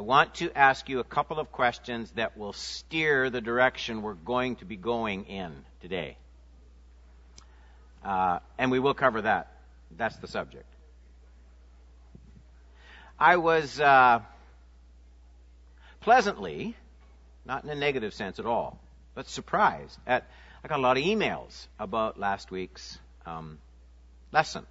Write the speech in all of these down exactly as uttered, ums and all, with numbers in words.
I want to ask you a couple of questions that will steer the direction we're going to be going in today. Uh, and we will cover that. That's the subject. I was uh, pleasantly, not in a negative sense at all, but surprised at, I got a lot of emails about last week's um, lesson.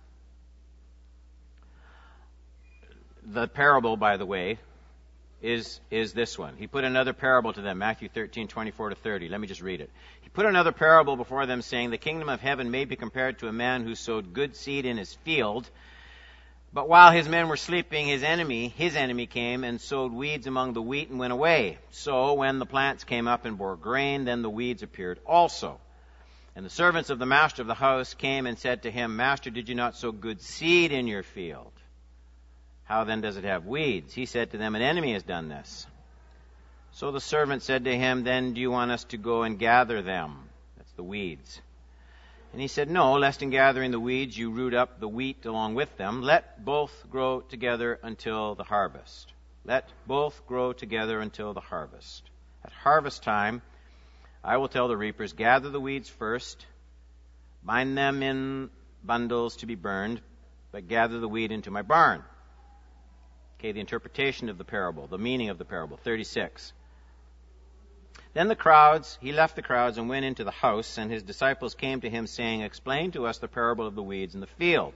The parable, by the way, is is this one. He put another parable to them, Matthew thirteen, twenty-four to thirty. Let me just read it. He put another parable before them, saying, the kingdom of heaven may be compared to a man who sowed good seed in his field. But while his men were sleeping, his enemy, his enemy came and sowed weeds among the wheat and went away. So when the plants came up and bore grain, then the weeds appeared also. And the servants of the master of the house came and said to him, Master, did you not sow good seed in your field? How then does it have weeds? He said to them, an enemy has done this. So the servant said to him, then do you want us to go and gather them? That's the weeds. And he said, no, lest in gathering the weeds you root up the wheat along with them. Let both grow together until the harvest. Let both grow together until the harvest. At harvest time, I will tell the reapers, gather the weeds first, bind them in bundles to be burned, but gather the wheat into my barn. Okay, the interpretation of the parable, the meaning of the parable, thirty-six. Then the crowds, he left the crowds and went into the house, and his disciples came to him, saying, explain to us the parable of the weeds in the field.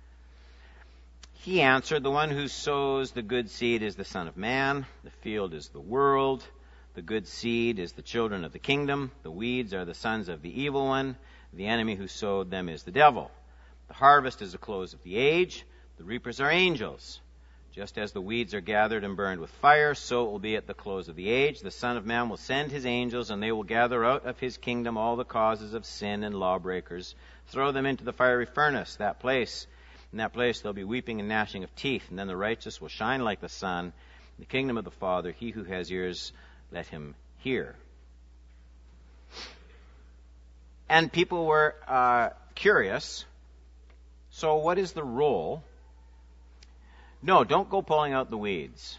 He answered, the one who sows the good seed is the Son of Man. The field is the world. The good seed is the children of the kingdom. The weeds are the sons of the evil one. The enemy who sowed them is the devil. The harvest is the close of the age. The reapers are angels. Just as the weeds are gathered and burned with fire, so it will be at the close of the age. The Son of Man will send his angels, and they will gather out of his kingdom all the causes of sin and lawbreakers, throw them into the fiery furnace, that place. In that place there'll be weeping and gnashing of teeth, and then the righteous will shine like the sun. In the kingdom of the Father, he who has ears, let him hear. And people were uh, curious. So what is the role? No, don't go pulling out the weeds.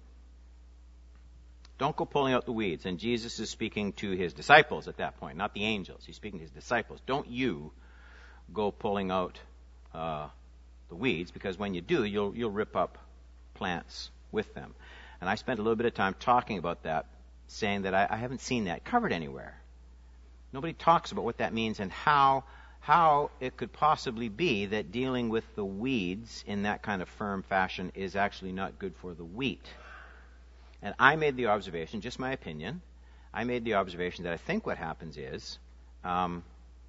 Don't go pulling out the weeds. And Jesus is speaking to his disciples at that point, not the angels. He's speaking to his disciples. Don't you go pulling out uh, the weeds, because when you do, you'll you'll rip up plants with them. And I spent a little bit of time talking about that, saying that I, I haven't seen that covered anywhere. Nobody talks about what that means and how how it could possibly be that dealing with the weeds in that kind of firm fashion is actually not good for the wheat. And I made the observation, just my opinion, I made the observation that I think what happens is, um,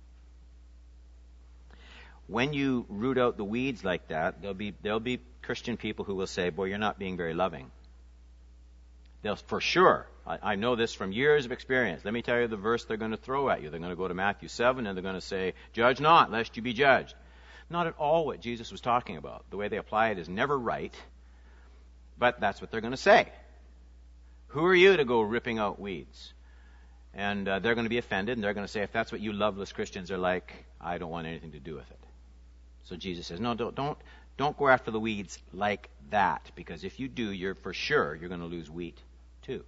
when you root out the weeds like that, there'll be there'll be Christian people who will say, boy, you're not being very loving. They'll, for sure, I, I know this from years of experience. Let me tell you the verse they're going to throw at you. They're going to go to Matthew seven and they're going to say, judge not, lest you be judged. Not at all what Jesus was talking about. The way they apply it is never right, but that's what they're going to say. Who are you to go ripping out weeds? And uh, they're going to be offended, and they're going to say, if that's what you loveless Christians are like, I don't want anything to do with it. So Jesus says, no, don't, don't, don't go after the weeds like that, because if you do, you're for sure you're going to lose wheat too.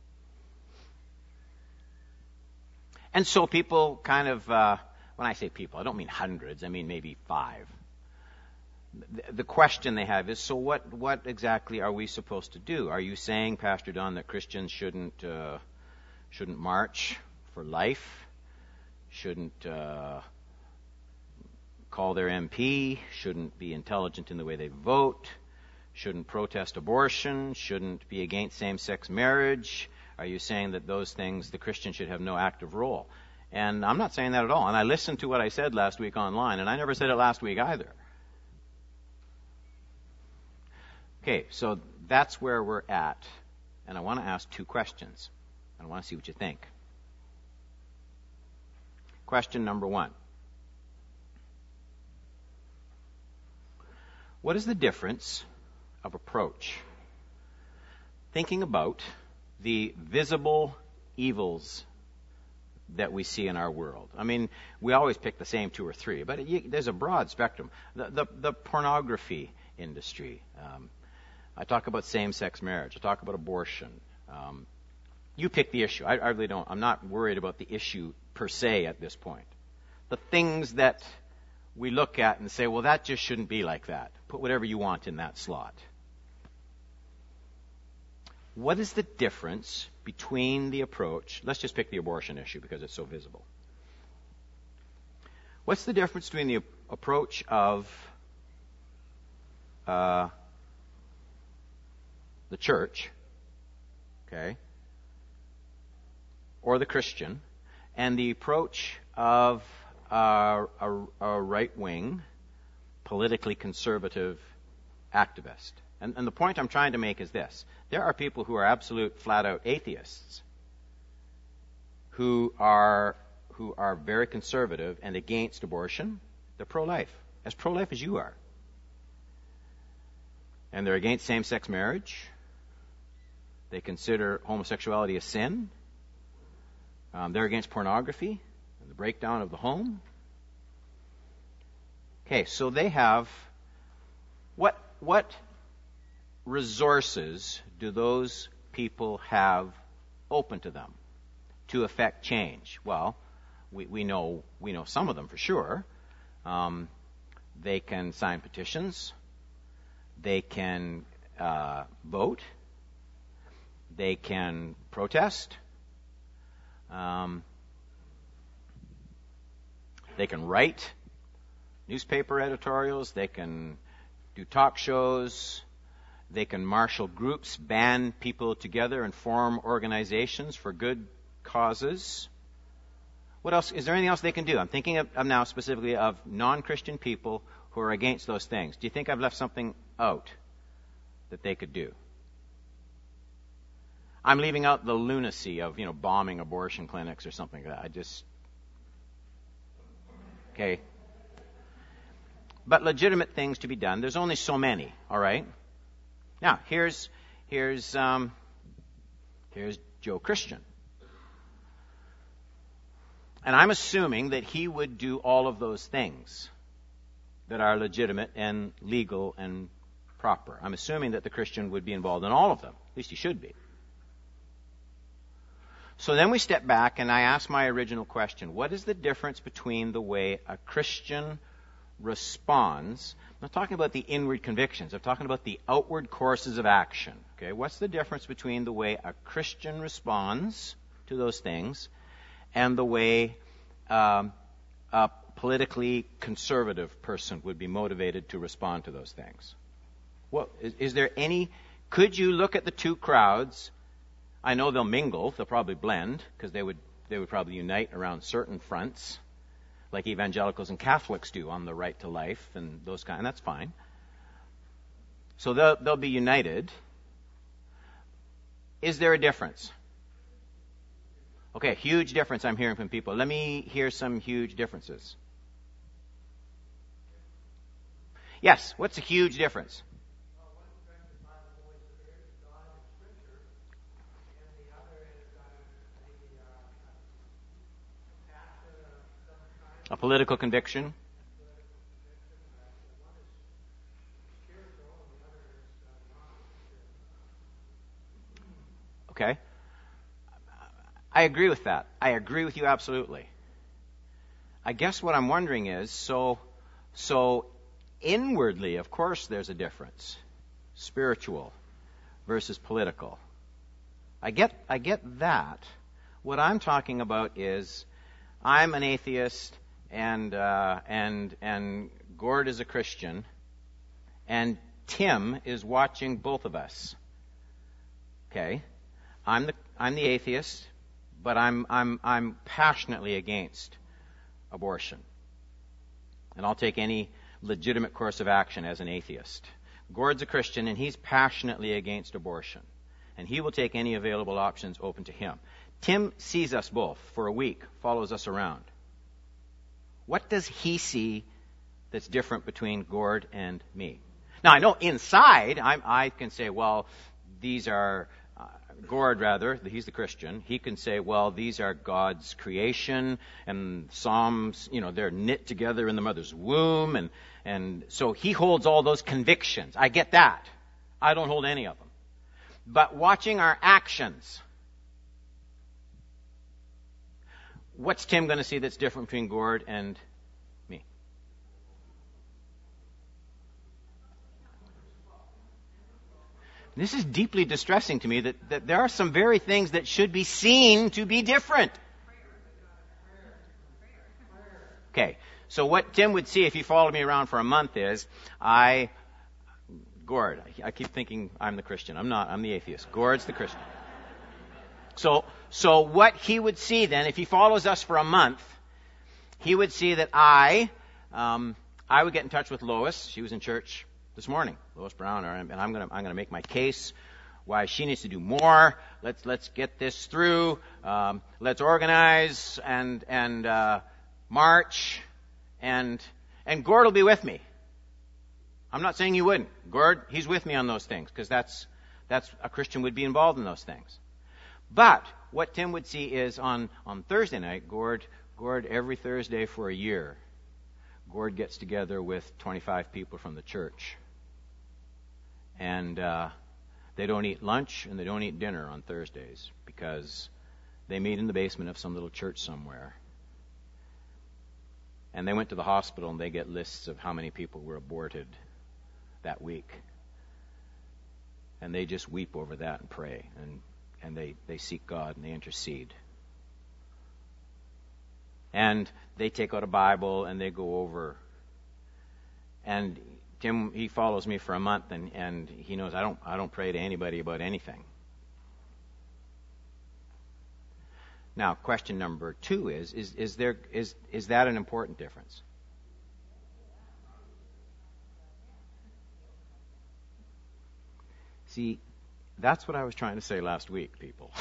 And so people kind of, uh, when I say people, I don't mean hundreds, I mean maybe five. The, the question they have is, so what, what exactly are we supposed to do? Are you saying, Pastor Don, that Christians shouldn't uh, shouldn't march for life, shouldn't uh, call their M P, shouldn't be intelligent in the way they vote, shouldn't protest abortion, shouldn't be against same-sex marriage? Are you saying that those things, the Christian should have no active role? And I'm not saying that at all. And I listened to what I said last week online, and I never said it last week either. Okay, so that's where we're at. And I want to ask two questions. And I want to see what you think. Question number one. What is the difference of approach? Thinking about the visible evils that we see in our world. I mean, we always pick the same two or three, but it, there's a broad spectrum. The, the, the pornography industry, um, I talk about same-sex marriage. I talk about abortion. Um, you pick the issue. I, I really don't. I'm not worried about the issue per se at this point. The things that we look at and say, well, that just shouldn't be like that. Put whatever you want in that slot. What is the difference between the approach? Let's just pick the abortion issue because it's so visible. What's the difference between the approach of uh, the church, okay, or the Christian, and the approach of uh, a, a right-wing, politically conservative activist? And, and the point I'm trying to make is this. There are people who are absolute, flat-out atheists who are who are very conservative and against abortion. They're pro-life, as pro-life as you are. And they're against same-sex marriage. They consider homosexuality a sin. Um, they're against pornography and the breakdown of the home. Okay, so they have what what resources do those people have open to them to affect change? Well, we, we know we know some of them for sure. Um, they can sign petitions. They can uh, vote. They can protest. Um, they can write newspaper editorials. They can do talk shows. They can marshal groups, band people together, and form organizations for good causes. What else? Is there anything else they can do? I'm thinking of, of now specifically of non-Christian people who are against those things. Do you think I've left something out that they could do? I'm leaving out the lunacy of, you know, bombing abortion clinics or something like that. I just... Okay. But legitimate things to be done. There's only so many, all right? Now, here's here's um, here's Joe Christian. And I'm assuming that he would do all of those things that are legitimate and legal and proper. I'm assuming that the Christian would be involved in all of them. At least he should be. So then we step back and I ask my original question. What is the difference between the way a Christian responds? I'm not talking about the inward convictions. I'm talking about the outward courses of action. Okay, what's the difference between the way a Christian responds to those things and the way um, a politically conservative person would be motivated to respond to those things? What, is, is there any... Could you look at the two crowds? I know they'll mingle. They'll probably blend because they would they would probably unite around certain fronts, like evangelicals and Catholics do on the right to life and those kind. And that's fine. So they'll they'll be united. Is there a difference? Okay, huge difference I'm hearing from people. Let me hear some huge differences. Yes, what's a huge difference? A political conviction. Okay. I agree with that. I agree with you absolutely. I guess what I'm wondering is, so, so inwardly, of course, there's a difference. Spiritual versus political. I get, I get that. What I'm talking about is, I'm an atheist, and uh, and and Gord is a Christian, and Tim is watching both of us. Okay, I'm the I'm the atheist, but I'm I'm I'm passionately against abortion, and I'll take any legitimate course of action as an atheist. Gord's a Christian, and he's passionately against abortion, and he will take any available options open to him. Tim sees us both for a week, follows us around. What does he see that's different between Gord and me? Now, I know inside, I'm, I can say, well, these are, uh, Gord rather, he's the Christian, he can say, well, these are God's creation, and Psalms, you know, they're knit together in the mother's womb, and, and so he holds all those convictions. I get that. I don't hold any of them. But watching our actions, what's Tim going to see that's different between Gord and me? This is deeply distressing to me that, that there are some very things that should be seen to be different. Okay, so what Tim would see if he followed me around for a month is, I, Gord, I keep thinking I'm the Christian. I'm not, I'm the atheist. Gord's the Christian. So, so what he would see then, if he follows us for a month, he would see that I, um, I would get in touch with Lois. She was in church this morning, Lois Browner, and I'm going to, I'm going to make my case why she needs to do more. Let's, let's get this through. Um, let's organize and and uh, march, and and Gord will be with me. I'm not saying you wouldn't. Gord, he's with me on those things because that's that's a Christian would be involved in those things. But what Tim would see is on, on Thursday night, Gord, Gord every Thursday for a year, Gord gets together with twenty-five people from the church. And uh, they don't eat lunch and they don't eat dinner on Thursdays because they meet in the basement of some little church somewhere. And they went to the hospital and they get lists of how many people were aborted that week. And they just weep over that and pray. And And they, they seek God and they intercede. And they take out a Bible and they go over. And Tim, he follows me for a month and, and he knows I don't I don't pray to anybody about anything. Now, question number two is, is, is there is is that an important difference? See, that's what I was trying to say last week, people.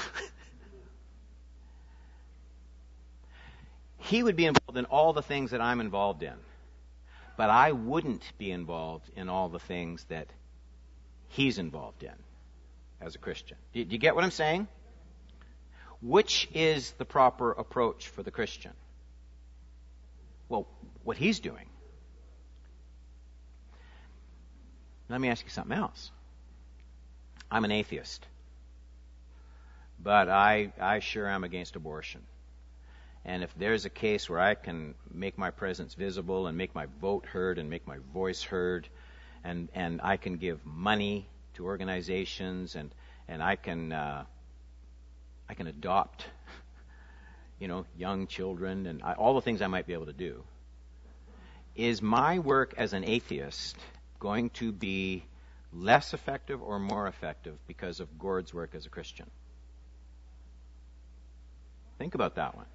He would be involved in all the things that I'm involved in, but I wouldn't be involved in all the things that he's involved in as a Christian. Do you get what I'm saying? Which is the proper approach for the Christian? Well, what he's doing. Let me ask you something else. I'm an atheist, but I, I sure am against abortion. And if there's a case where I can make my presence visible and make my vote heard and make my voice heard, and, and I can give money to organizations and, and I can uh, I can adopt, you know, young children and I, all the things I might be able to do, is my work as an atheist going to be less effective or more effective because of Gord's work as a Christian? Think about that one.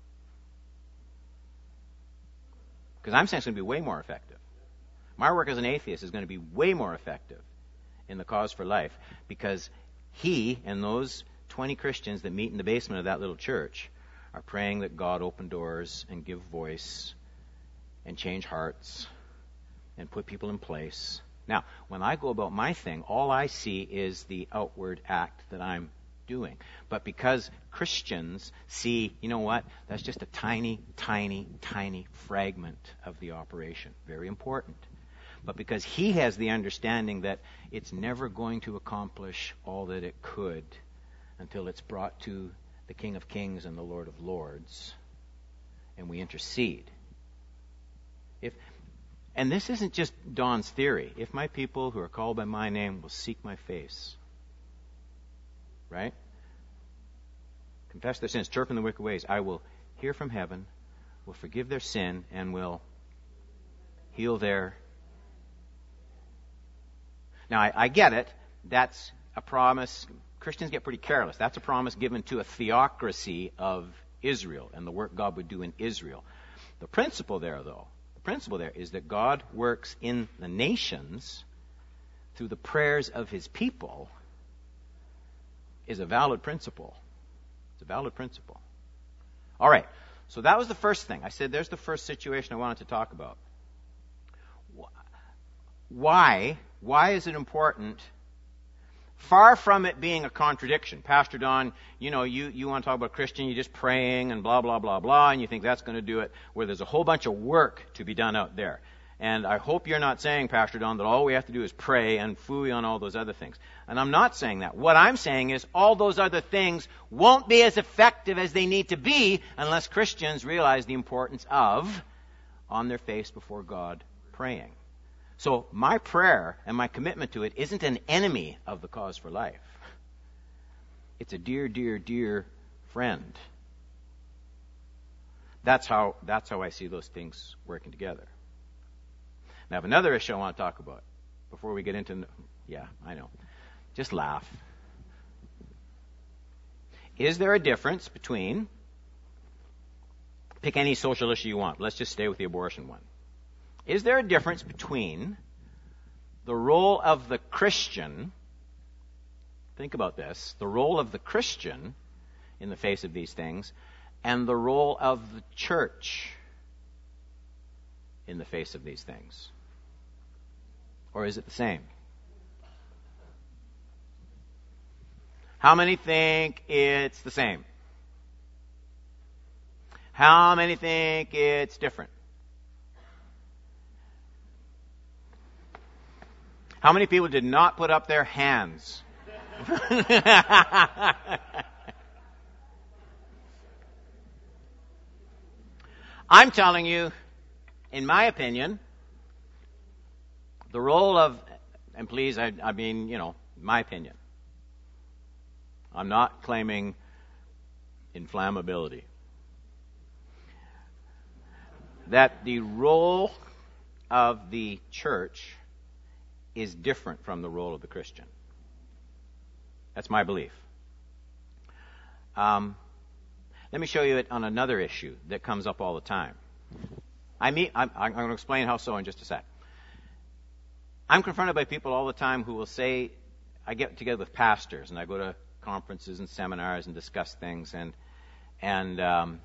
Because I'm saying it's going to be way more effective. My work as an atheist is going to be way more effective in the cause for life because he and those twenty Christians that meet in the basement of that little church are praying that God open doors and give voice and change hearts and put people in place. Now, when I go about my thing, all I see is the outward act that I'm doing. But because Christians see, you know what, that's just a tiny, tiny, tiny fragment of the operation. Very important. But because he has the understanding that it's never going to accomplish all that it could until it's brought to the King of Kings and the Lord of Lords, and we intercede. If And this isn't just Don's theory. If my people who are called by my name will seek my face, right? Confess their sins, turn from the wicked ways, I will hear from heaven, will forgive their sin, and will heal their... Now, I, I get it. That's a promise. Christians get pretty careless. That's a promise given to a theocracy of Israel and the work God would do in Israel. The principle there, though, principle there is that God works in the nations through the prayers of his people is a valid principle. It's a valid principle. All right. So that was the first thing. I said there's the first situation I wanted to talk about. Why? Why is it important? Far from it being a contradiction. Pastor Don, you know, you, you want to talk about Christian, you're just praying and blah, blah, blah, blah, and you think that's going to do it, where there's a whole bunch of work to be done out there. And I hope you're not saying, Pastor Don, that all we have to do is pray and phooey on all those other things. And I'm not saying that. What I'm saying is all those other things won't be as effective as they need to be unless Christians realize the importance of, on their face before God, praying. So my prayer and my commitment to it isn't an enemy of the cause for life. It's a dear, dear, dear friend. That's how, that's how I see those things working together. Now, I have another issue I want to talk about before we get into... Yeah, I know. Just laugh. Is there a difference between... Pick any social issue you want. Let's just stay with the abortion one. Is there a difference between the role of the Christian... Think about this. The role of the Christian in the face of these things and the role of the church in the face of these things? Or is it the same? How many think it's the same? How many think it's different? How many people did not put up their hands? I'm telling you, in my opinion, the role of, and please, I, I mean, you know, my opinion. I'm not claiming inflammability. That the role of the church is different from the role of the Christian. That's my belief. Um, let me show you it on another issue that comes up all the time. I mean, I'm, I'm going to explain how so in just a sec. I'm confronted by people all the time who will say, I get together with pastors and I go to conferences and seminars and discuss things, and and um,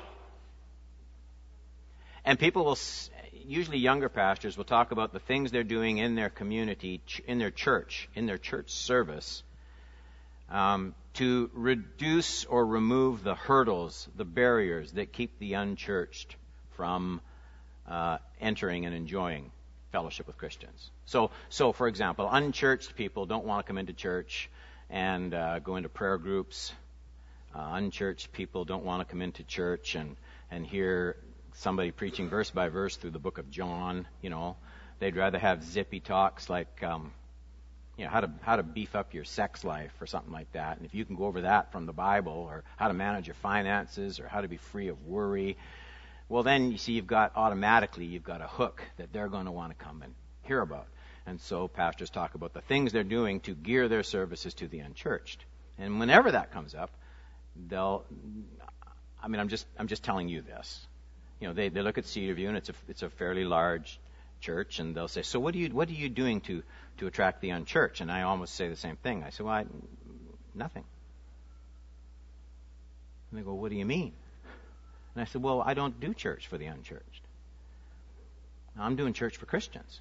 and people will, usually younger pastors will talk about the things they're doing in their community, in their church, in their church service, um, to reduce or remove the hurdles, the barriers that keep the unchurched from uh, entering and enjoying fellowship with Christians. So, so for example, unchurched people don't want to come into church and uh, go into prayer groups. Uh, unchurched people don't want to come into church and, and hear somebody preaching verse by verse through the book of John. You know, they'd rather have zippy talks like, um, you know, how to how to beef up your sex life or something like that. And if you can go over that from the Bible, or how to manage your finances, or how to be free of worry, well, then you see you've got automatically you've got a hook that they're going to want to come and hear about. And so pastors talk about the things they're doing to gear their services to the unchurched. And whenever that comes up, they'll, I mean, I'm just I'm just telling you this. You know, they, they look at Cedar View, and it's a it's a fairly large church, and they'll say, so what are you what are you doing to to attract the unchurched? And I almost say the same thing. I say, well, I, nothing. And they go, what do you mean? And I said, well, I don't do church for the unchurched. I'm doing church for Christians.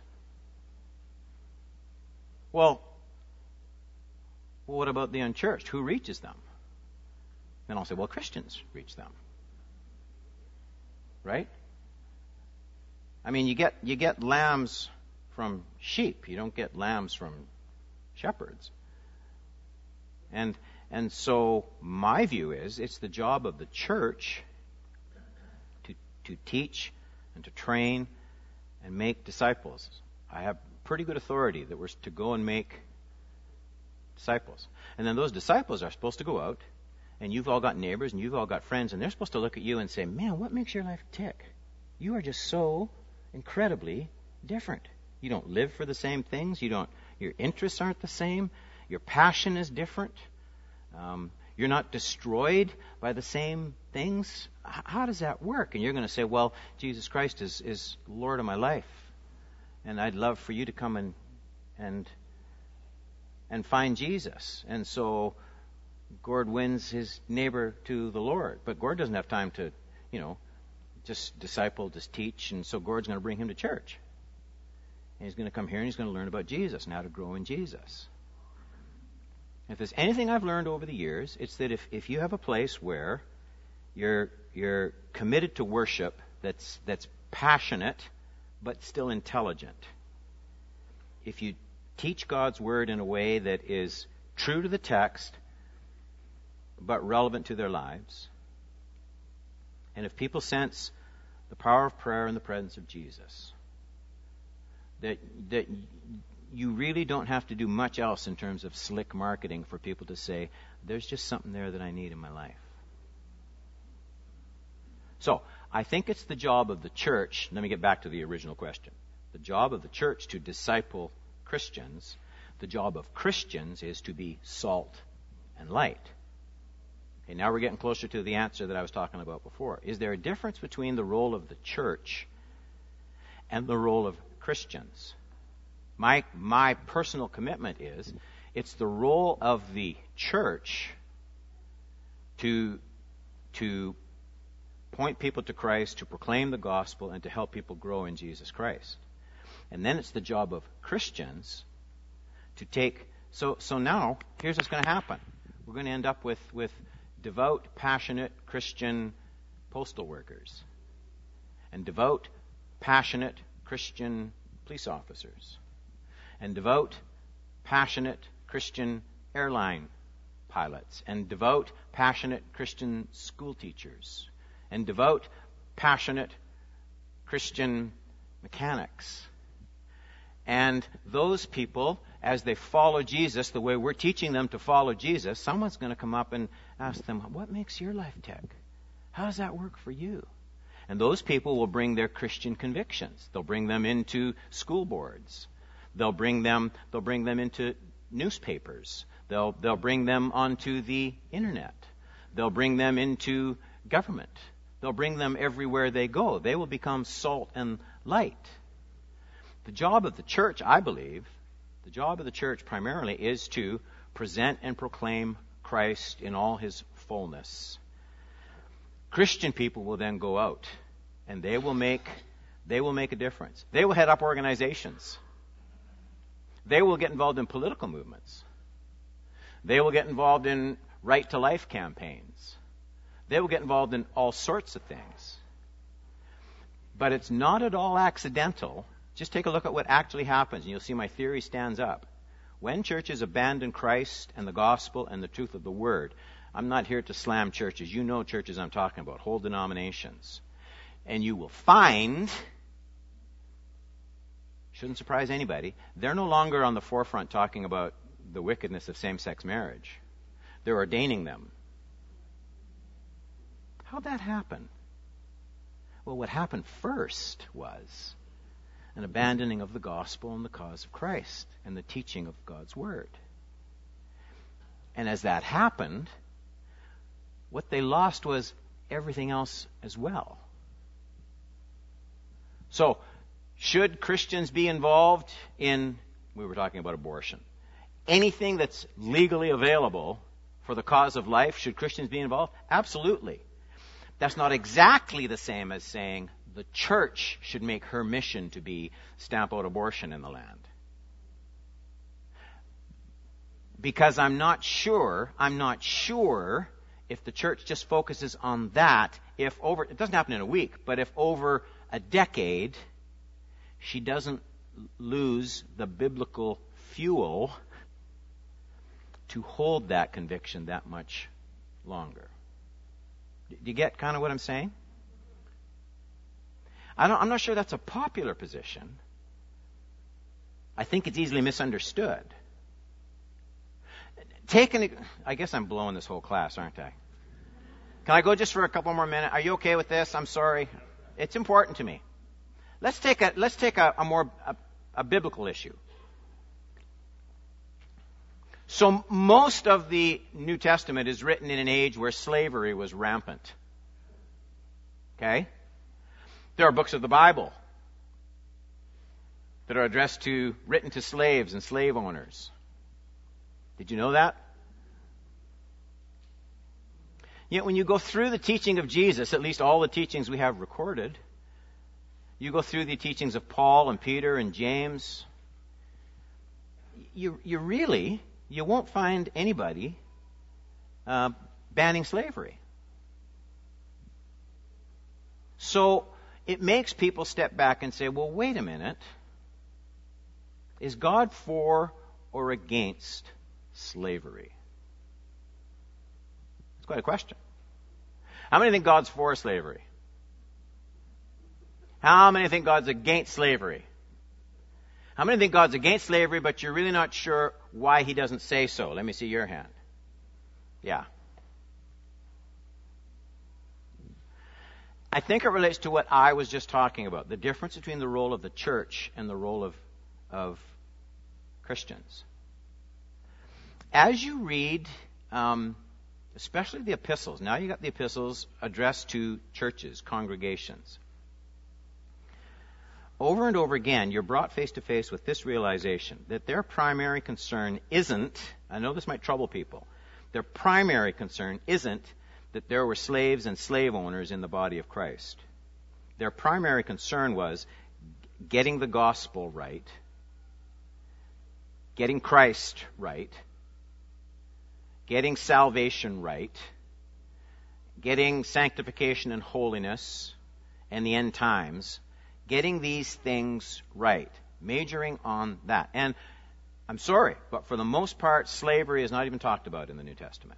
Well, well, what about the unchurched? Who reaches them? Then I'll say, well, Christians reach them. Right? I mean, you get you get lambs from sheep. You don't get lambs from shepherds. And and so my view is it's the job of the church to to teach and to train and make disciples. I have pretty good authority that we're to go and make disciples. And then those disciples are supposed to go out, and you've all got neighbors and you've all got friends, and they're supposed to look at you and say, man, what makes your life tick? You are just so incredibly different. You don't live for the same things. You don't. Your interests aren't the same. Your passion is different. Um, you're not destroyed by the same things. H- how does that work? And you're going to say, well, Jesus Christ is, is Lord of my life, and I'd love for you to come and and and find Jesus. And so Gord wins his neighbor to the Lord, but Gord doesn't have time to, you know, just disciple, just teach, and so Gord's going to bring him to church. And he's going to come here and he's going to learn about Jesus and how to grow in Jesus. If there's anything I've learned over the years, it's that if, if you have a place where you're you're committed to worship that's that's passionate, but still intelligent. If you teach God's Word in a way that is true to the text, but relevant to their lives, and if people sense the power of prayer in the presence of Jesus, that that you really don't have to do much else in terms of slick marketing for people to say, there's just something there that I need in my life. So, I think it's the job of the church, let me get back to the original question, the job of the church to disciple Christians. The job of Christians is to be salt and light. Okay, now we're getting closer to the answer that I was talking about before. Is there a difference between the role of the church and the role of Christians? My, my personal commitment is it's the role of the church to, to point people to Christ, to proclaim the gospel, and to help people grow in Jesus Christ. And then it's the job of Christians to take... So, so now, here's what's going to happen. We're going to end up with, with devout, passionate Christian postal workers and devout, passionate Christian police officers and devout, passionate Christian airline pilots and devout, passionate Christian school teachers and devout, passionate Christian mechanics. And those people, as they follow Jesus, the way we're teaching them to follow Jesus, someone's going to come up and ask them, what makes your life tick? How does that work for you? And those people will bring their Christian convictions. They'll bring them into school boards. They'll bring them, they'll bring them into newspapers. They'll, they'll bring them onto the internet. They'll bring them into government. They'll bring them everywhere they go. They will become salt and light. The job of the church, I believe, the job of the church primarily is to present and proclaim Christ in all his fullness. Christian people will then go out and they will make they will make a difference. They will head up organizations. They will get involved in political movements. They will get involved in right to life campaigns. They will get involved in all sorts of things. But it's not at all accidental. Just take a look at what actually happens, and you'll see my theory stands up. When churches abandon Christ and the gospel and the truth of the word, I'm not here to slam churches. You know churches I'm talking about, whole denominations. And you will find, shouldn't surprise anybody, they're no longer on the forefront talking about the wickedness of same-sex marriage. They're ordaining them. How'd that happen? Well, what happened first was an abandoning of the gospel and the cause of Christ and the teaching of God's word. And as that happened, what they lost was everything else as well. So, should Christians be involved in, we were talking about abortion, anything that's legally available for the cause of life, should Christians be involved? Absolutely. That's not exactly the same as saying the church should make her mission to be stamp out abortion in the land. Because I'm not sure, I'm not sure if the church just focuses on that, if over, it doesn't happen in a week, but if over a decade she doesn't lose the biblical fuel to hold that conviction that much longer. Do you get kind of what I'm saying? I don't, I'm not sure that's a popular position. I think it's easily misunderstood. Take an, I guess I'm blowing this whole class, aren't I? Can I go just for a couple more minutes? Are you okay with this? I'm sorry. It's important to me. Let's take a let's take a, a more a, a biblical issue. So most of the New Testament is written in an age where slavery was rampant. Okay? There are books of the Bible that are addressed to, written to slaves and slave owners. Did you know that? Yet when you go through the teaching of Jesus, at least all the teachings we have recorded, you go through the teachings of Paul and Peter and James, you, you really, you won't find anybody uh, banning slavery. So it makes people step back and say, well, wait a minute. Is God for or against slavery? It's quite a question. How many think God's for slavery? How many think God's against slavery? How many think God's against slavery, but you're really not sure why he doesn't say so? Let me see your hand. Yeah. I think it relates to what I was just talking about, the difference between the role of the church and the role of, of Christians. As you read, um, especially the epistles, now you got the epistles addressed to churches, congregations. Over and over again, you're brought face to face with this realization that their primary concern isn't, I know this might trouble people, their primary concern isn't that there were slaves and slave owners in the body of Christ. Their primary concern was getting the gospel right, getting Christ right, getting salvation right, getting sanctification and holiness and the end times, getting these things right, majoring on that. And I'm sorry, but for the most part, slavery is not even talked about in the New Testament.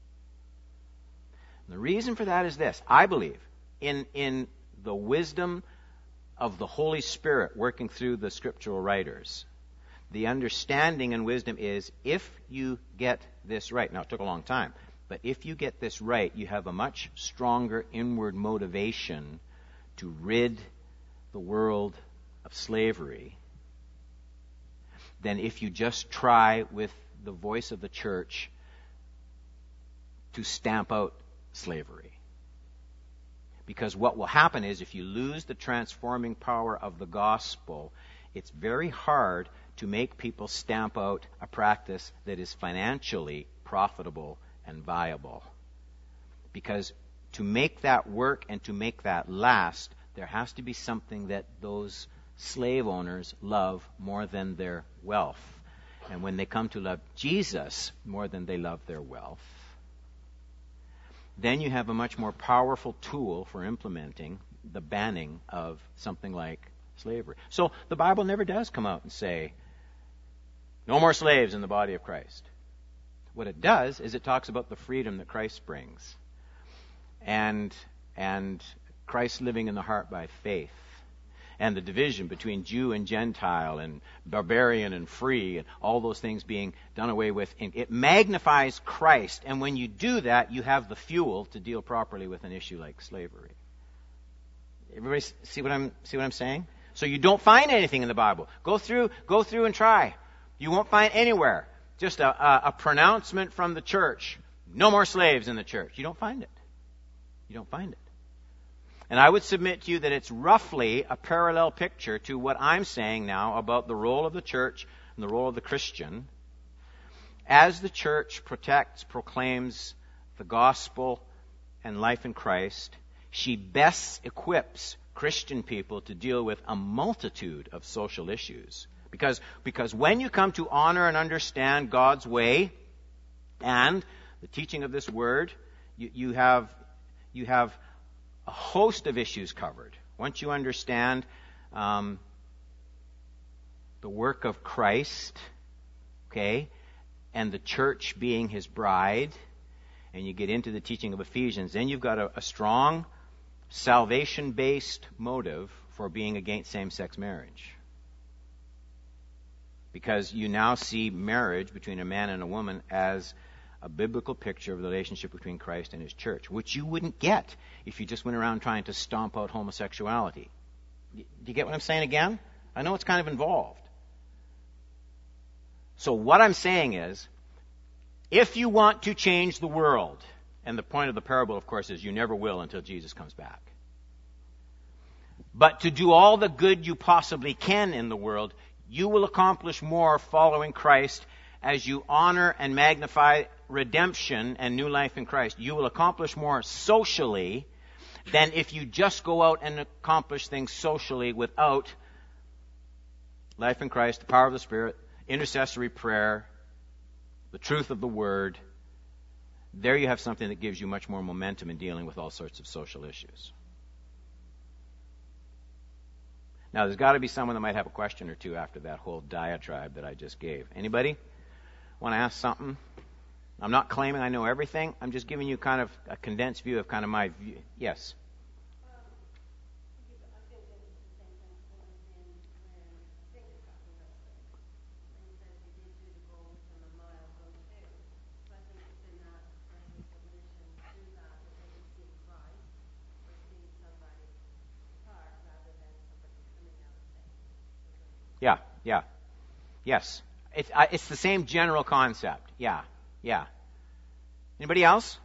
And the reason for that is this. I believe in, in the wisdom of the Holy Spirit working through the scriptural writers. The understanding and wisdom is if you get this right. Now, it took a long time, but if you get this right, you have a much stronger inward motivation to rid the world of slavery than if you just try with the voice of the church to stamp out slavery. Because what will happen is if you lose the transforming power of the gospel, it's very hard to make people stamp out a practice that is financially profitable and viable. Because to make that work and to make that last, there has to be something that those slave owners love more than their wealth. And when they come to love Jesus more than they love their wealth, then you have a much more powerful tool for implementing the banning of something like slavery. So the Bible never does come out and say, no more slaves in the body of Christ. What it does is it talks about the freedom that Christ brings. And, and Christ living in the heart by faith, and the division between Jew and Gentile and barbarian and free, and all those things being done away with. It magnifies Christ, and when you do that, you have the fuel to deal properly with an issue like slavery. Everybody see what I'm see what I'm saying? So you don't find anything in the Bible. Go through, go through and try. You won't find anywhere just a, a, a pronouncement from the church. No more slaves in the church. You don't find it. You don't find it. And I would submit to you that it's roughly a parallel picture to what I'm saying now about the role of the church and the role of the Christian. As the church protects, proclaims the gospel and life in Christ, she best equips Christian people to deal with a multitude of social issues. Because, because when you come to honor and understand God's way and the teaching of this word, you, you have you have a host of issues covered. Once you understand um, the work of Christ, okay, and the church being his bride, and you get into the teaching of Ephesians, then you've got a, a strong salvation-based motive for being against same-sex marriage. Because you now see marriage between a man and a woman as a biblical picture of the relationship between Christ and his church, which you wouldn't get if you just went around trying to stomp out homosexuality. Do you get what I'm saying again? I know it's kind of involved. So what I'm saying is, if you want to change the world, and the point of the parable, of course, is you never will until Jesus comes back. But to do all the good you possibly can in the world, you will accomplish more following Christ as you honor and magnify redemption and new life in Christ. You will accomplish more socially than if you just go out and accomplish things socially without life in Christ, the power of the Spirit, intercessory prayer, the truth of the Word. There you have something that gives you much more momentum in dealing with all sorts of social issues. Now, there's got to be someone that might have a question or two after that whole diatribe that I just gave. Anybody want to ask something? I'm not claiming I know everything. I'm just giving you kind of a condensed view of kind of my view. Yes? Yeah, yeah. Yes. It's, uh, it's the same general concept. Yeah, yeah. Anybody else?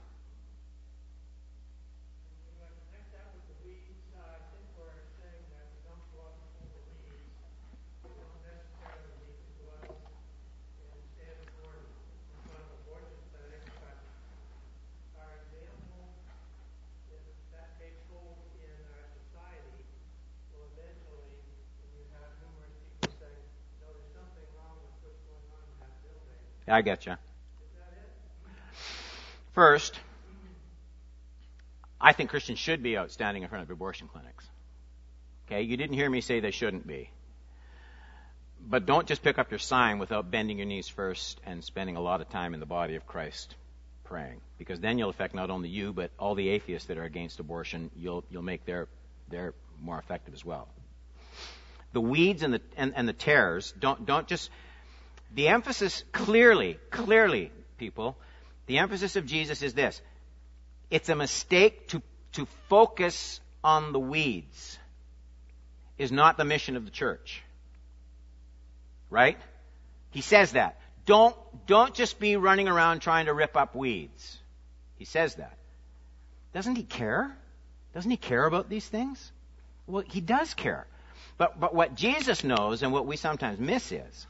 I get you. First, I think Christians should be out standing in front of abortion clinics. Okay, you didn't hear me say they shouldn't be. But don't just pick up your sign without bending your knees first and spending a lot of time in the body of Christ praying. Because then you'll affect not only you, but all the atheists that are against abortion, you'll you'll make their their more effective as well. The weeds and the and, and the tares, don't don't just the emphasis clearly, clearly, people, the emphasis of Jesus is this. It's a mistake to, to focus on the weeds is not the mission of the church. Right? He says that. Don't, don't just be running around trying to rip up weeds. He says that. Doesn't he care? Doesn't he care about these things? Well, he does care. But, but what Jesus knows and what we sometimes miss is,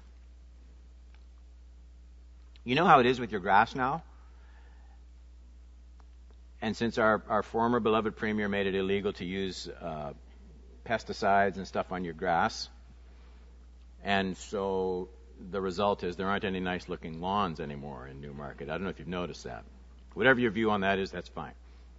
you know how it is with your grass now? And since our, our former beloved premier made it illegal to use uh, pesticides and stuff on your grass, and so the result is there aren't any nice looking lawns anymore in Newmarket. I don't know if you've noticed that. Whatever your view on that is, that's fine.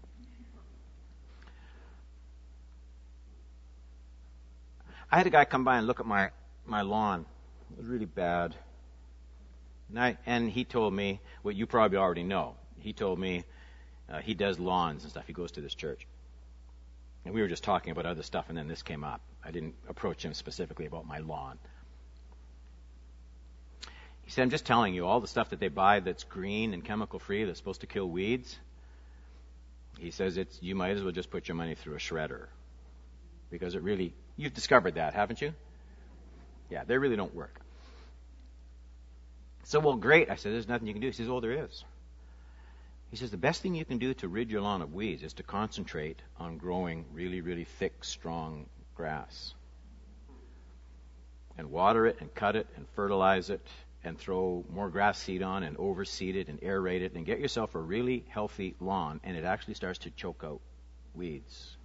I had a guy come by and look at my, my lawn. It was really bad. And, I, and he told me what you probably already know. He told me uh, he does lawns and stuff. He goes to this church. And we were just talking about other stuff, and then this came up. I didn't approach him specifically about my lawn. He said, I'm just telling you, all the stuff that they buy that's green and chemical-free that's supposed to kill weeds, he says it's you might as well just put your money through a shredder. Because it really, you've discovered that, haven't you? Yeah, they really don't work. So, well, great. I said, there's nothing you can do. He says, oh, there is. He says, the best thing you can do to rid your lawn of weeds is to concentrate on growing really, really thick, strong grass. And water it and cut it and fertilize it and throw more grass seed on and overseed it and aerate it and get yourself a really healthy lawn, and it actually starts to choke out weeds.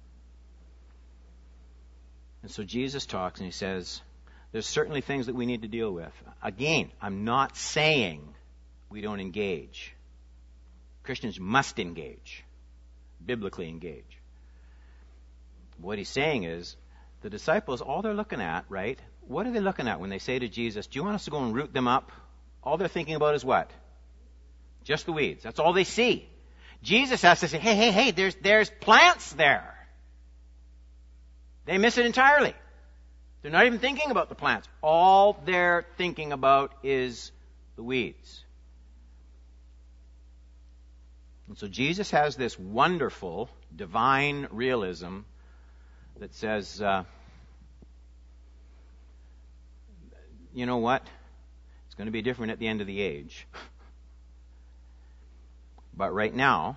And so Jesus talks and he says, there's certainly things that we need to deal with. Again, I'm not saying we don't engage. Christians must engage, biblically engage. What he's saying is, the disciples, all they're looking at, right? What are they looking at when they say to Jesus, do you want us to go and root them up? All they're thinking about is what? Just the weeds. That's all they see. Jesus has to say, hey, hey, hey, there's, there's plants there. They miss it entirely. They're not even thinking about the plants. All they're thinking about is the weeds. And so Jesus has this wonderful divine realism that says, uh, you know what? It's going to be different at the end of the age. But right now,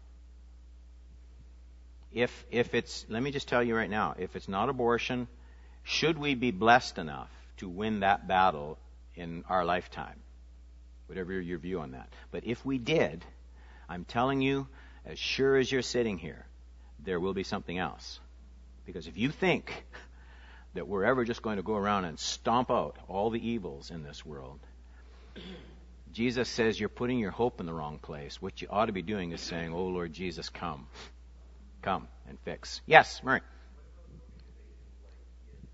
if if it's, let me just tell you right now, if it's not abortion, should we be blessed enough to win that battle in our lifetime? Whatever your view on that. But if we did, I'm telling you, as sure as you're sitting here, there will be something else. Because if you think that we're ever just going to go around and stomp out all the evils in this world, Jesus says you're putting your hope in the wrong place. What you ought to be doing is saying, oh, Lord Jesus, come. Come and fix. Yes, Murray.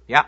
Yeah.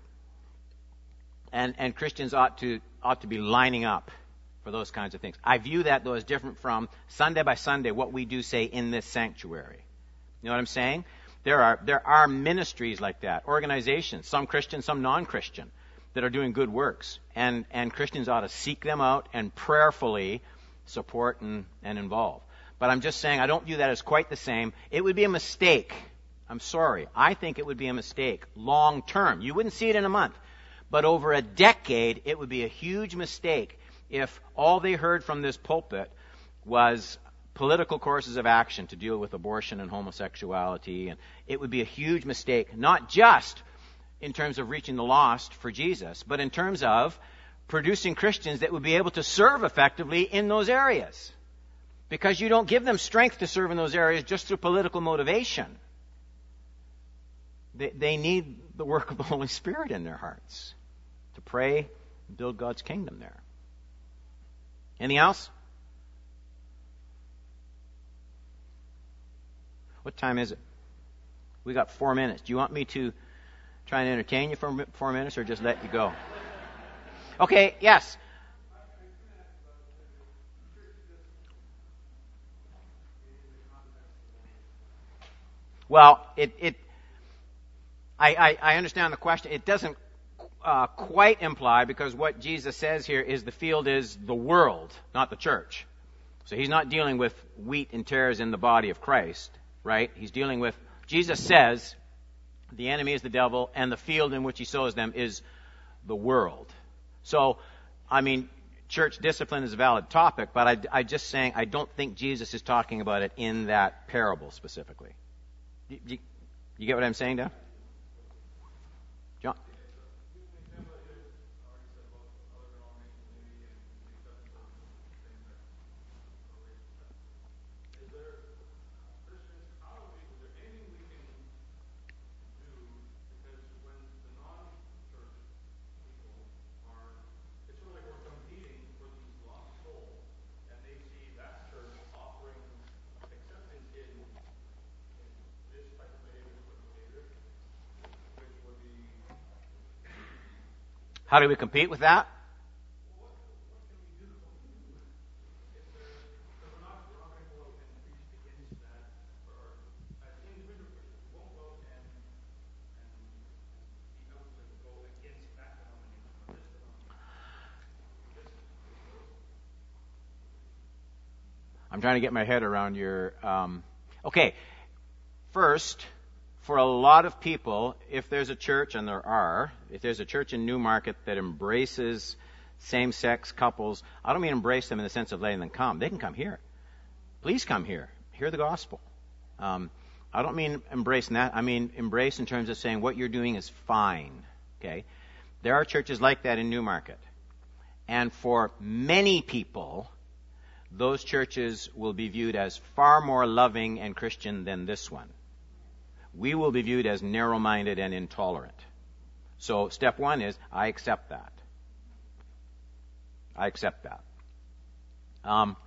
And and Christians ought to ought to be lining up for those kinds of things. I view that, though, as different from Sunday by Sunday what we do say in this sanctuary. You know what I'm saying? There are there are ministries like that, organizations, some Christian, some non-Christian, that are doing good works. And, and Christians ought to seek them out and prayerfully support and, and involve. But I'm just saying I don't view that as quite the same. It would be a mistake. I'm sorry. I think it would be a mistake long term. You wouldn't see it in a month. But over a decade, it would be a huge mistake if all they heard from this pulpit was political courses of action to deal with abortion and homosexuality. And it would be a huge mistake, not just in terms of reaching the lost for Jesus, but in terms of producing Christians that would be able to serve effectively in those areas. Because you don't give them strength to serve in those areas just through political motivation. They, they need the work of the Holy Spirit in their hearts to pray and build God's kingdom there. Anything else? What time is it? We got four minutes. Do you want me to try and entertain you for four minutes or just let you go? Okay, yes. Well, it, it I, I, I understand the question. It doesn't uh, quite imply, because what Jesus says here is the field is the world, not the church. So he's not dealing with wheat and tares in the body of Christ, right? He's dealing with, Jesus says, the enemy is the devil, and the field in which he sows them is the world. So, I mean, church discipline is a valid topic, but I, I just saying I don't think Jesus is talking about it in that parable specifically. You, you, you get what I'm saying, Dan? John? How do we compete with that? I'm trying to get my head around your... Um, okay, first, for a lot of people, if there's a church, and there are, if there's a church in Newmarket that embraces same-sex couples, I don't mean embrace them in the sense of letting them come. They can come here. Please come here. Hear the gospel. Um, I don't mean embrace in that. I mean embrace in terms of saying what you're doing is fine. Okay? There are churches like that in Newmarket. And for many people, those churches will be viewed as far more loving and Christian than this one. We will be viewed as narrow-minded and intolerant. So step one is, I accept that. I accept that. Um,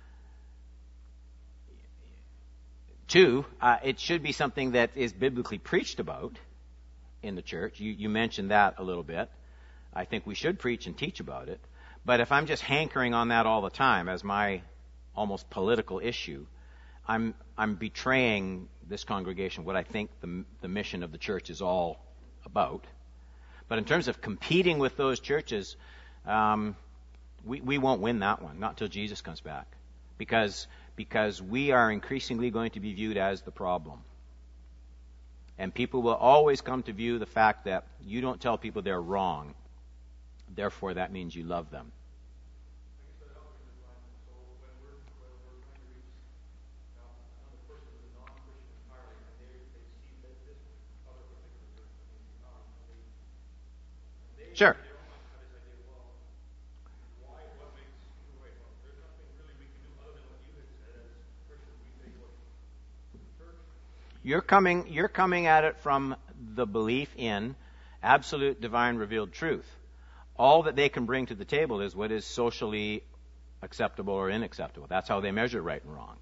two, uh, it should be something that is biblically preached about in the church. You, you mentioned that a little bit. I think we should preach and teach about it. But if I'm just hankering on that all the time as my almost political issue, I'm I'm betraying this congregation, what I think the the mission of the church is all about. But in terms of competing with those churches, um, we we won't win that one, not till Jesus comes back, because because we are increasingly going to be viewed as the problem, and people will always come to view the fact that you don't tell people they're wrong, therefore that means you love them. Sure. You're coming, you're coming at it from the belief in absolute divine revealed truth. All that they can bring to the table is what is socially acceptable or unacceptable. That's how they measure right and wrong.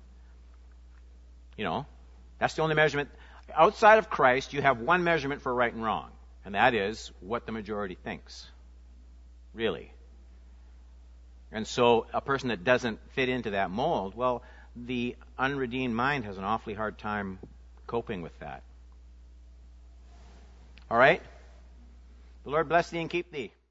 You know, that's the only measurement. Outside of Christ, you have one measurement for right and wrong. And that is what the majority thinks. Really. And so a person that doesn't fit into that mold, well, the unredeemed mind has an awfully hard time coping with that. All right? The Lord bless thee and keep thee.